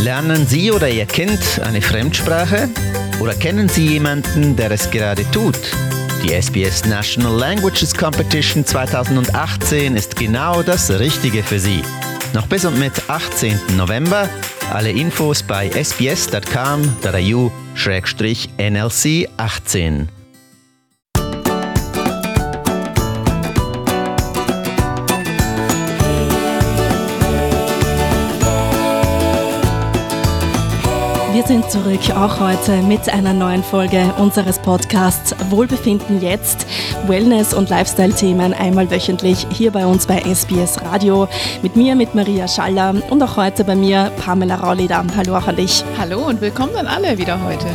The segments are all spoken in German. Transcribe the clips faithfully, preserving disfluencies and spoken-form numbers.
Lernen Sie oder Ihr Kind eine Fremdsprache? Oder kennen Sie jemanden, der es gerade tut? Die S B S National Languages Competition zwanzig achtzehn ist genau das Richtige für Sie. Noch bis und mit achtzehnten November. Alle Infos bei sbs dot com dot a u slash N L C achtzehn. Wir sind zurück, auch heute mit einer neuen Folge unseres Podcasts Wohlbefinden jetzt, Wellness- und Lifestyle-Themen einmal wöchentlich hier bei uns bei S B S Radio. Mit mir, mit Maria Schaller und auch heute bei mir Pamela Rauleder. Hallo auch an dich. Hallo und willkommen an alle wieder heute.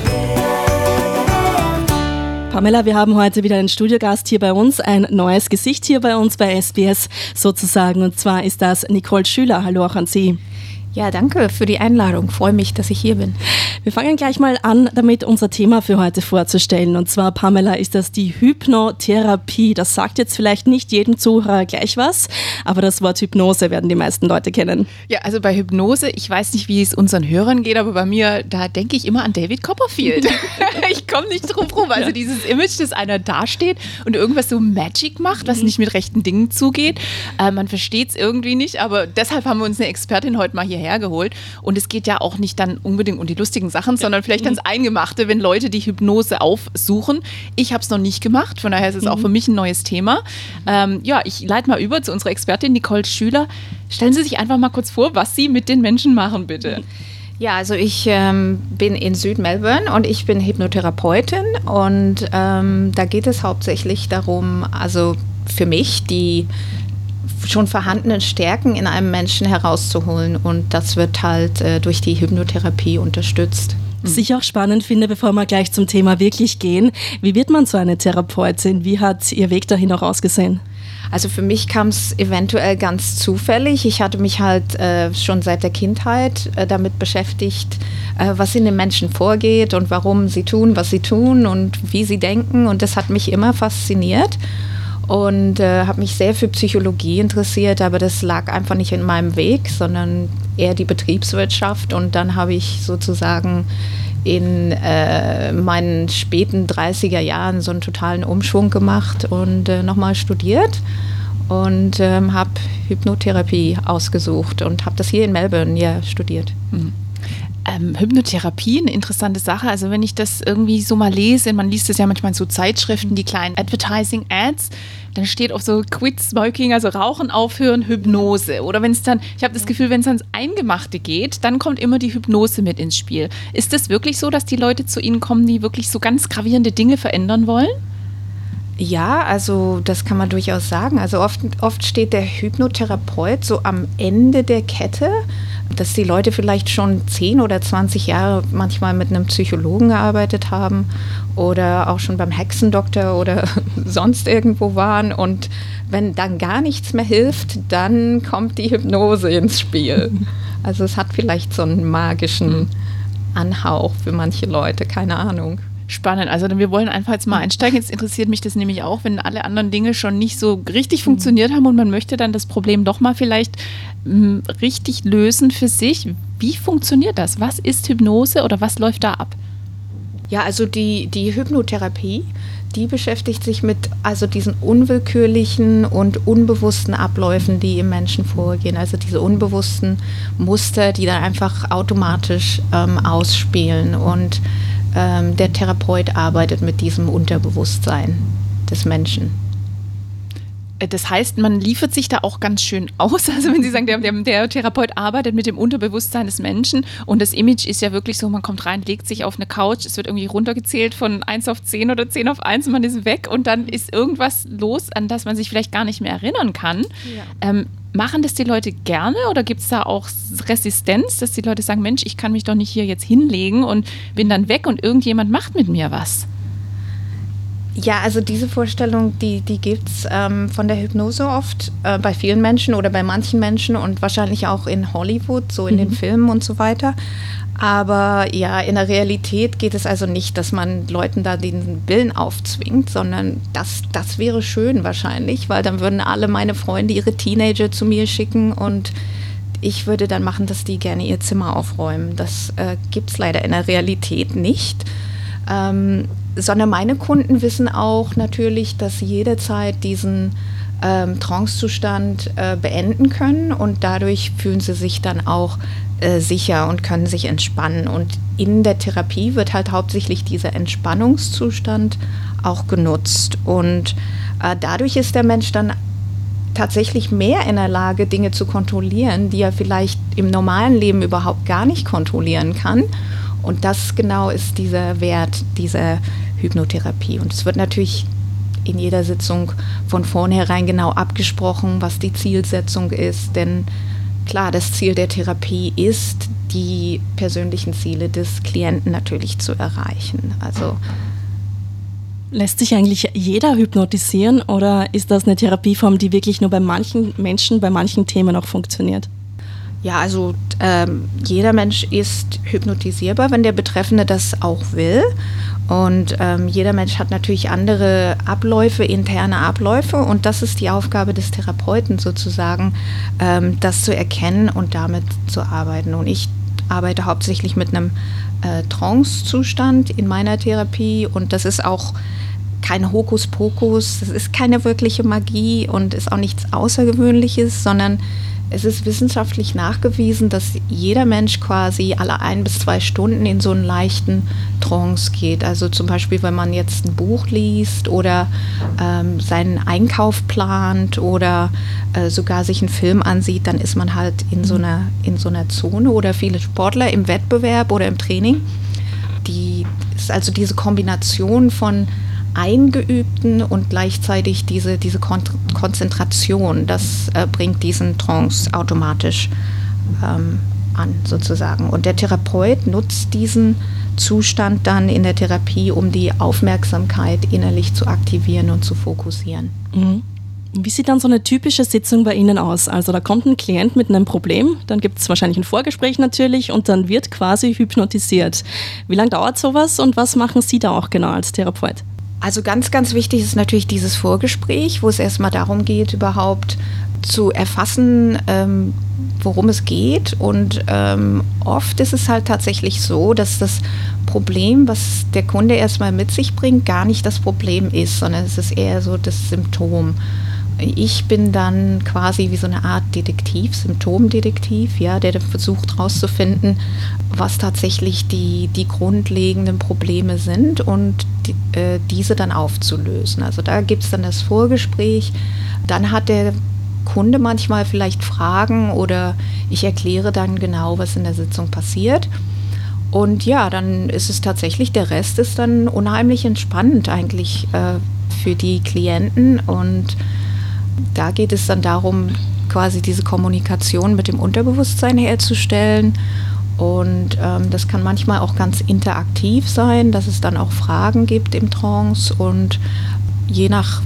Pamela, wir haben heute wieder einen Studiogast hier bei uns, ein neues Gesicht hier bei uns bei S B S sozusagen, und zwar ist das Nicole Schüler. Hallo auch an Sie. Ja, danke für die Einladung. Freue mich, dass ich hier bin. Wir fangen gleich mal an, damit unser Thema für heute vorzustellen. Und zwar, Pamela, ist das die Hypnotherapie. Das sagt jetzt vielleicht nicht jedem Zuhörer gleich was, aber das Wort Hypnose werden die meisten Leute kennen. Ja, also bei Hypnose, ich weiß nicht, wie es unseren Hörern geht, aber bei mir, da denke ich immer an David Copperfield. Ich komme nicht drum rum. Also ja. Dieses Image, dass einer dasteht und irgendwas so Magic macht, was mhm. nicht mit rechten Dingen zugeht. Äh, man versteht es irgendwie nicht, aber deshalb haben wir uns eine Expertin heute mal hier hergeholt. Und es geht ja auch nicht dann unbedingt um die lustigen Sachen, ja. sondern vielleicht ans Eingemachte, wenn Leute die Hypnose aufsuchen. Ich habe es noch nicht gemacht, von daher ist es mhm. auch für mich ein neues Thema. Ähm, ja, ich leite mal über zu unserer Expertin Nicole Schüler. Stellen Sie sich einfach mal kurz vor, was Sie mit den Menschen machen, bitte. Ja, also ich ähm, bin in Süd-Melbourne und ich bin Hypnotherapeutin und ähm, da geht es hauptsächlich darum, also für mich die schon vorhandenen Stärken in einem Menschen herauszuholen, und das wird halt äh, durch die Hypnotherapie unterstützt. Was ich auch spannend finde, bevor wir gleich zum Thema wirklich gehen, wie wird man so eine Therapeutin? Wie hat Ihr Weg dahin auch ausgesehen? Also für mich kam es eventuell ganz zufällig. Ich hatte mich halt äh, schon seit der Kindheit äh, damit beschäftigt, äh, was in den Menschen vorgeht und warum sie tun, was sie tun und wie sie denken, und das hat mich immer fasziniert. Und äh, habe mich sehr für Psychologie interessiert, aber das lag einfach nicht in meinem Weg, sondern eher die Betriebswirtschaft. Und dann habe ich sozusagen in äh, meinen späten dreißiger Jahren so einen totalen Umschwung gemacht und äh, nochmal studiert und ähm, habe Hypnotherapie ausgesucht und habe das hier in Melbourne ja studiert. Mhm. Ähm, Hypnotherapie, eine interessante Sache. Also wenn ich das irgendwie so mal lese, man liest das ja manchmal in so Zeitschriften, die kleinen Advertising-Ads, dann steht auch so Quit Smoking, also Rauchen aufhören, Hypnose. Oder wenn es dann, ich habe das Gefühl, wenn es ans Eingemachte geht, dann kommt immer die Hypnose mit ins Spiel. Ist das wirklich so, dass die Leute zu Ihnen kommen, die wirklich so ganz gravierende Dinge verändern wollen? Ja, also das kann man durchaus sagen. Also oft, oft steht der Hypnotherapeut so am Ende der Kette, dass die Leute vielleicht schon zehn oder zwanzig Jahre manchmal mit einem Psychologen gearbeitet haben oder auch schon beim Hexendoktor oder sonst irgendwo waren. Und wenn dann gar nichts mehr hilft, dann kommt die Hypnose ins Spiel. Also es hat vielleicht so einen magischen Anhauch für manche Leute, keine Ahnung. Spannend, also wir wollen einfach jetzt mal einsteigen. Jetzt interessiert mich das nämlich auch, wenn alle anderen Dinge schon nicht so richtig funktioniert haben und man möchte dann das Problem doch mal vielleicht m, richtig lösen für sich. Wie funktioniert das? Was ist Hypnose oder was läuft da ab? Ja, also die, die Hypnotherapie, die beschäftigt sich mit also diesen unwillkürlichen und unbewussten Abläufen, die im Menschen vorgehen. Also diese unbewussten Muster, die dann einfach automatisch ähm, ausspielen, und ähm, der Therapeut arbeitet mit diesem Unterbewusstsein des Menschen. Das heißt, man liefert sich da auch ganz schön aus. Also wenn Sie sagen, der, der, der Therapeut arbeitet mit dem Unterbewusstsein des Menschen, und das Image ist ja wirklich so, man kommt rein, legt sich auf eine Couch, es wird irgendwie runtergezählt von eins auf zehn oder zehn auf eins und man ist weg, und dann ist irgendwas los, an das man sich vielleicht gar nicht mehr erinnern kann. Ja. Ähm, machen das die Leute gerne, oder gibt es da auch Resistenz, dass die Leute sagen, Mensch, ich kann mich doch nicht hier jetzt hinlegen und bin dann weg und irgendjemand macht mit mir was? Ja, also diese Vorstellung, die, die gibt es ähm, von der Hypnose oft äh, bei vielen Menschen oder bei manchen Menschen und wahrscheinlich auch in Hollywood, so in mhm. den Filmen und so weiter. Aber ja, in der Realität geht es also nicht, dass man Leuten da den Willen aufzwingt, sondern das, das wäre schön wahrscheinlich, weil dann würden alle meine Freunde ihre Teenager zu mir schicken und ich würde dann machen, dass die gerne ihr Zimmer aufräumen. Das äh, gibt es leider in der Realität nicht. Ähm, sondern meine Kunden wissen auch natürlich, dass sie jederzeit diesen ähm, Trancezustand äh, beenden können und dadurch fühlen sie sich dann auch äh, sicher und können sich entspannen. Und in der Therapie wird halt hauptsächlich dieser Entspannungszustand auch genutzt. Und äh, dadurch ist der Mensch dann tatsächlich mehr in der Lage, Dinge zu kontrollieren, die er vielleicht im normalen Leben überhaupt gar nicht kontrollieren kann. Und das genau ist dieser Wert dieser Hypnotherapie. Und es wird natürlich in jeder Sitzung von vornherein genau abgesprochen, was die Zielsetzung ist. Denn klar, das Ziel der Therapie ist, die persönlichen Ziele des Klienten natürlich zu erreichen. Also lässt sich eigentlich jeder hypnotisieren oder ist das eine Therapieform, die wirklich nur bei manchen Menschen, bei manchen Themen auch funktioniert? Ja, also ähm, jeder Mensch ist hypnotisierbar, wenn der Betreffende das auch will. Und ähm, jeder Mensch hat natürlich andere Abläufe, interne Abläufe. Und das ist die Aufgabe des Therapeuten sozusagen, ähm, das zu erkennen und damit zu arbeiten. Und ich arbeite hauptsächlich mit einem äh, Trance-Zustand in meiner Therapie. Und das ist auch kein Hokuspokus, das ist keine wirkliche Magie und ist auch nichts Außergewöhnliches, sondern es ist wissenschaftlich nachgewiesen, dass jeder Mensch quasi alle ein bis zwei Stunden in so einen leichten Trance geht. Also zum Beispiel, wenn man jetzt ein Buch liest oder ähm, seinen Einkauf plant oder äh, sogar sich einen Film ansieht, dann ist man halt in so einer, in so einer Zone. Oder viele Sportler im Wettbewerb oder im Training. Die ist also diese Kombination von Eingeübten und gleichzeitig diese, diese Kon- Konzentration, das äh, bringt diesen Trance automatisch ähm, an, sozusagen. Und der Therapeut nutzt diesen Zustand dann in der Therapie, um die Aufmerksamkeit innerlich zu aktivieren und zu fokussieren. Mhm. Wie sieht dann so eine typische Sitzung bei Ihnen aus? Also da kommt ein Klient mit einem Problem, dann gibt es wahrscheinlich ein Vorgespräch natürlich und dann wird quasi hypnotisiert. Wie lange dauert sowas und was machen Sie da auch genau als Therapeut? Also ganz, ganz wichtig ist natürlich dieses Vorgespräch, wo es erstmal darum geht, überhaupt zu erfassen, ähm, worum es geht. Und ähm, oft ist es halt tatsächlich so, dass das Problem, was der Kunde erstmal mit sich bringt, gar nicht das Problem ist, sondern es ist eher so das Symptom. Ich bin dann quasi wie so eine Art Detektiv, Symptomdetektiv, ja, der dann versucht herauszufinden, was tatsächlich die, die grundlegenden Probleme sind und die, äh, diese dann aufzulösen. Also da gibt es dann das Vorgespräch, dann hat der Kunde manchmal vielleicht Fragen oder ich erkläre dann genau, was in der Sitzung passiert. Und ja, dann ist es tatsächlich, der Rest ist dann unheimlich entspannend eigentlich äh, für die Klienten und da geht es dann darum, quasi diese Kommunikation mit dem Unterbewusstsein herzustellen. Und ähm, das kann manchmal auch ganz interaktiv sein, dass es dann auch Fragen gibt im Trance. Und je nach,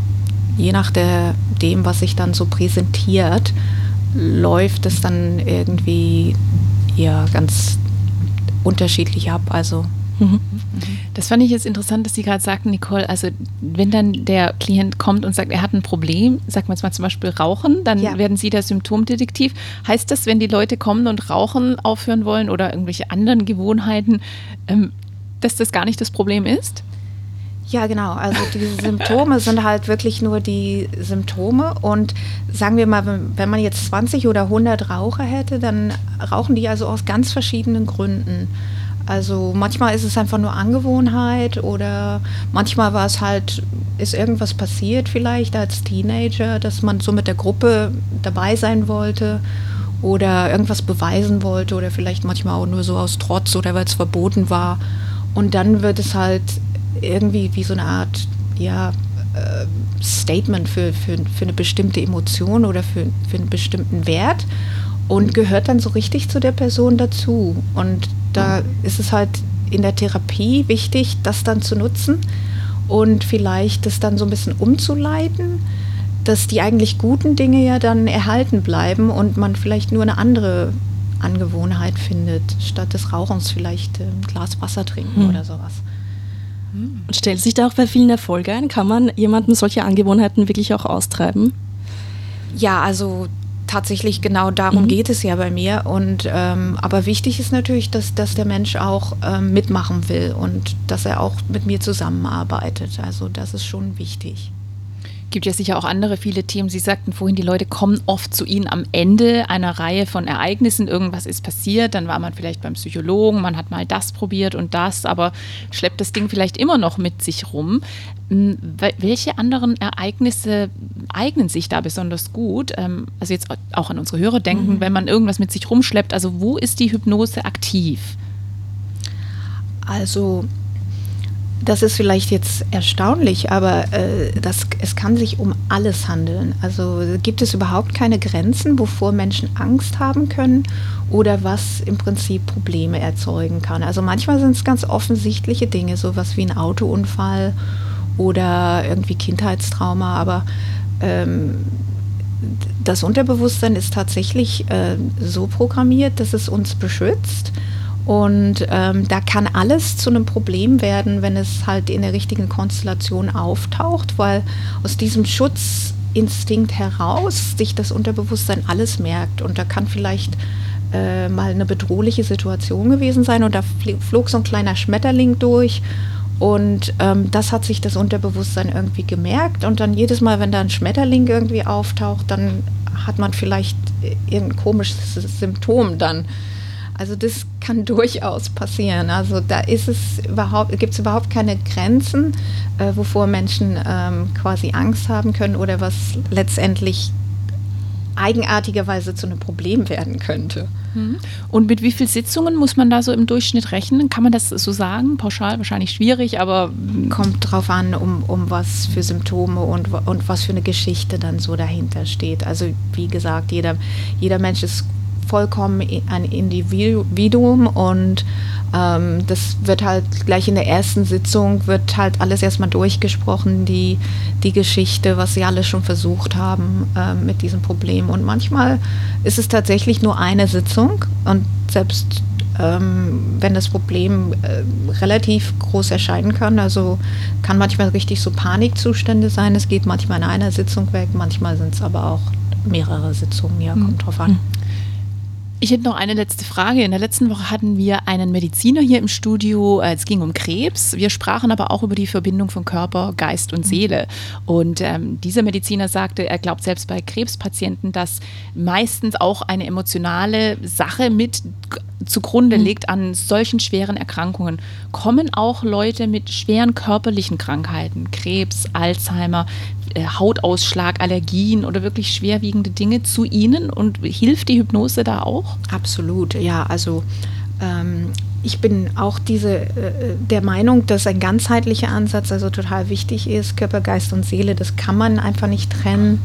je nach der, dem, was sich dann so präsentiert, läuft es dann irgendwie ja, ganz unterschiedlich ab. Also Mhm. Das fand ich jetzt interessant, dass Sie gerade sagten, Nicole, also wenn dann der Klient kommt und sagt, er hat ein Problem, sagt man jetzt mal zum Beispiel Rauchen, dann Ja. werden Sie der Symptomdetektiv. Heißt das, wenn die Leute kommen und Rauchen aufhören wollen oder irgendwelche anderen Gewohnheiten, ähm, dass das gar nicht das Problem ist? Ja, genau. Also diese Symptome sind halt wirklich nur die Symptome. Und sagen wir mal, wenn, wenn man jetzt zwanzig oder hundert Raucher hätte, dann rauchen die also aus ganz verschiedenen Gründen. Also manchmal ist es einfach nur Angewohnheit oder manchmal war es halt, ist irgendwas passiert vielleicht als Teenager, dass man so mit der Gruppe dabei sein wollte oder irgendwas beweisen wollte oder vielleicht manchmal auch nur so aus Trotz oder weil es verboten war. Und dann wird es halt irgendwie wie so eine Art, ja, äh, Statement für, für, für eine bestimmte Emotion oder für, für einen bestimmten Wert und gehört dann so richtig zu der Person dazu. Und da ist es halt in der Therapie wichtig, das dann zu nutzen und vielleicht das dann so ein bisschen umzuleiten, dass die eigentlich guten Dinge ja dann erhalten bleiben und man vielleicht nur eine andere Angewohnheit findet, statt des Rauchens vielleicht ein Glas Wasser trinken Hm. oder sowas. Und stellt sich da auch bei vielen Erfolg ein? Kann man jemandem solche Angewohnheiten wirklich auch austreiben? Ja, also tatsächlich genau darum mhm. geht es ja bei mir. Und, ähm, aber wichtig ist natürlich, dass, dass der Mensch auch ähm, mitmachen will und dass er auch mit mir zusammenarbeitet. Also das ist schon wichtig. Gibt ja sicher auch andere viele Themen. Sie sagten vorhin, die Leute kommen oft zu Ihnen am Ende einer Reihe von Ereignissen. Irgendwas ist passiert, dann war man vielleicht beim Psychologen, man hat mal das probiert und das, aber schleppt das Ding vielleicht immer noch mit sich rum. Welche anderen Ereignisse eignen sich da besonders gut? Also jetzt auch an unsere Hörer denken, mhm. wenn man irgendwas mit sich rumschleppt. Also wo ist die Hypnose aktiv? Also das ist vielleicht jetzt erstaunlich, aber äh, das, es kann sich um alles handeln. Also gibt es überhaupt keine Grenzen, wovor Menschen Angst haben können oder was im Prinzip Probleme erzeugen kann. Also manchmal sind es ganz offensichtliche Dinge, sowas wie ein Autounfall oder irgendwie Kindheitstrauma, aber ähm, das Unterbewusstsein ist tatsächlich äh, so programmiert, dass es uns beschützt. Und ähm, da kann alles zu einem Problem werden, wenn es halt in der richtigen Konstellation auftaucht, weil aus diesem Schutzinstinkt heraus sich das Unterbewusstsein alles merkt. Und da kann vielleicht äh, mal eine bedrohliche Situation gewesen sein und da flog so ein kleiner Schmetterling durch. Und ähm, das hat sich das Unterbewusstsein irgendwie gemerkt. Und dann jedes Mal, wenn da ein Schmetterling irgendwie auftaucht, dann hat man vielleicht irgendein komisches Symptom dann. Also das kann durchaus passieren. Also da ist es überhaupt, gibt es überhaupt keine Grenzen, äh, wovor Menschen ähm, quasi Angst haben können oder was letztendlich eigenartigerweise zu einem Problem werden könnte. Und mit wie vielen Sitzungen muss man da so im Durchschnitt rechnen? Kann man das so sagen? Pauschal wahrscheinlich schwierig, aber... Kommt drauf an, um, um was für Symptome und, und was für eine Geschichte dann so dahinter steht. Also wie gesagt, jeder, jeder Mensch ist vollkommen ein Individuum und ähm, das wird halt gleich in der ersten Sitzung wird halt alles erstmal durchgesprochen, die, die Geschichte, was sie alle schon versucht haben äh, mit diesem Problem. Und manchmal ist es tatsächlich nur eine Sitzung und selbst ähm, wenn das Problem äh, relativ groß erscheinen kann, also kann manchmal richtig so Panikzustände sein, es geht manchmal in einer Sitzung weg, manchmal sind es aber auch mehrere Sitzungen, ja, kommt drauf an. Ich hätte noch eine letzte Frage. In der letzten Woche hatten wir einen Mediziner hier im Studio. Es ging um Krebs. Wir sprachen aber auch über die Verbindung von Körper, Geist und Seele. Und ähm, dieser Mediziner sagte, er glaubt selbst bei Krebspatienten, dass meistens auch eine emotionale Sache mit zugrunde liegt an solchen schweren Erkrankungen. Kommen auch Leute mit schweren körperlichen Krankheiten, Krebs, Alzheimer, Hautausschlag, Allergien oder wirklich schwerwiegende Dinge zu Ihnen und hilft die Hypnose da auch? Absolut, ja, also ähm, ich bin auch diese, äh, der Meinung, dass ein ganzheitlicher Ansatz also total wichtig ist, Körper, Geist und Seele, das kann man einfach nicht trennen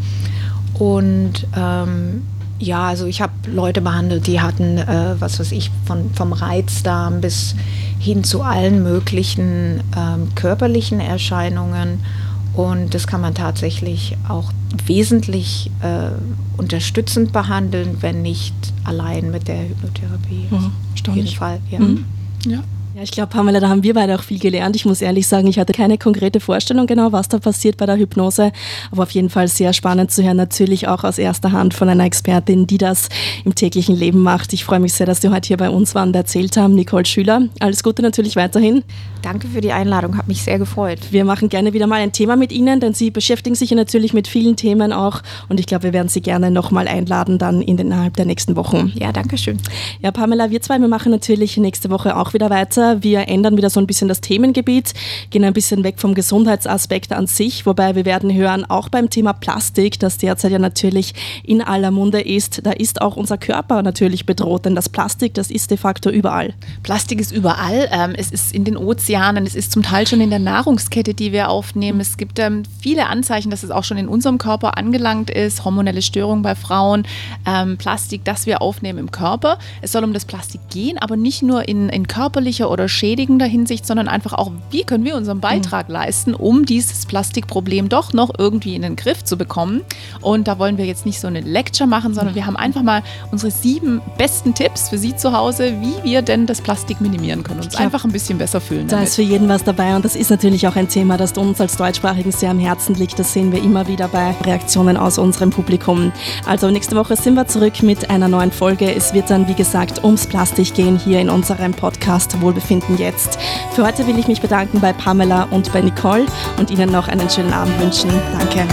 und ähm, ja, also ich habe Leute behandelt, die hatten, äh, was weiß ich, von, vom Reizdarm bis hin zu allen möglichen ähm, körperlichen Erscheinungen. Und das kann man tatsächlich auch wesentlich äh, unterstützend behandeln, wenn nicht allein mit der Hypnotherapie. Mhm, auf jeden Fall, ja. Mhm. Ja. Ja, ich glaube, Pamela, da haben wir beide auch viel gelernt. Ich muss ehrlich sagen, ich hatte keine konkrete Vorstellung genau, was da passiert bei der Hypnose, aber auf jeden Fall sehr spannend zu hören, natürlich auch aus erster Hand von einer Expertin, die das im täglichen Leben macht. Ich freue mich sehr, dass Sie heute hier bei uns waren und erzählt haben. Nicole Schüler, alles Gute natürlich weiterhin. Danke für die Einladung, hat mich sehr gefreut. Wir machen gerne wieder mal ein Thema mit Ihnen, denn Sie beschäftigen sich ja natürlich mit vielen Themen auch und ich glaube, wir werden Sie gerne nochmal einladen dann in den, innerhalb der nächsten Wochen. Ja, danke schön. Ja, Pamela, wir zwei, wir machen natürlich nächste Woche auch wieder weiter. Wir ändern wieder so ein bisschen das Themengebiet, gehen ein bisschen weg vom Gesundheitsaspekt an sich, wobei wir werden hören, auch beim Thema Plastik, das derzeit ja natürlich in aller Munde ist, da ist auch unser Körper natürlich bedroht, denn das Plastik, das ist de facto überall. Plastik ist überall, ähm, es ist in den Ozeanen, es ist zum Teil schon in der Nahrungskette, die wir aufnehmen. Es gibt ähm, viele Anzeichen, dass es auch schon in unserem Körper angelangt ist, hormonelle Störungen bei Frauen, ähm, Plastik, das wir aufnehmen im Körper. Es soll um das Plastik gehen, aber nicht nur in, in körperlicher oder schädigender Hinsicht, sondern einfach auch, wie können wir unseren Beitrag mhm. leisten, um dieses Plastikproblem doch noch irgendwie in den Griff zu bekommen. Und da wollen wir jetzt nicht so eine Lecture machen, sondern wir haben einfach mal unsere sieben besten Tipps für Sie zu Hause, wie wir denn das Plastik minimieren können und uns glaub, einfach ein bisschen besser fühlen Da damit. ist für jeden was dabei und das ist natürlich auch ein Thema, das uns als Deutschsprachigen sehr am Herzen liegt. Das sehen wir immer wieder bei Reaktionen aus unserem Publikum. Also nächste Woche sind wir zurück mit einer neuen Folge. Es wird dann, wie gesagt, ums Plastik gehen hier in unserem Podcast Wohlbefinden jetzt. Für heute will ich mich bedanken bei Pamela und bei Nicole und Ihnen noch einen schönen Abend wünschen. Danke.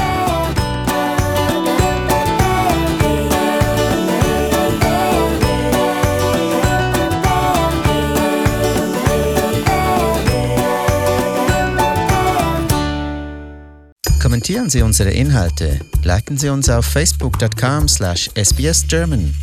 Kommentieren Sie unsere Inhalte, liken Sie uns auf facebook dot com slash S B S German